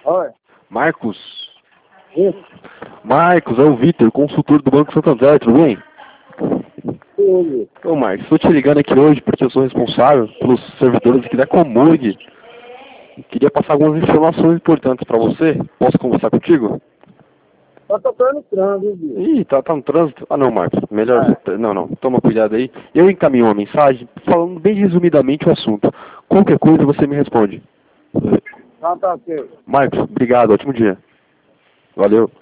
Oi. Marcos? Isso. Marcos, é o Vitor, consultor do Banco Santander, tudo bem? Sim. Ô Marcos, estou te ligando aqui hoje porque eu sou responsável pelos servidores aqui da Comurg. Queria passar algumas informações importantes para você. Posso conversar contigo? Só tô no trânsito, viu? Ih, tá no trânsito? Ah não, Marcos, melhor... É. Não, toma cuidado aí. Eu encaminho uma mensagem falando bem resumidamente o assunto. Qualquer coisa você me responde. Então tá ok. Marcos, obrigado, ótimo dia. Valeu.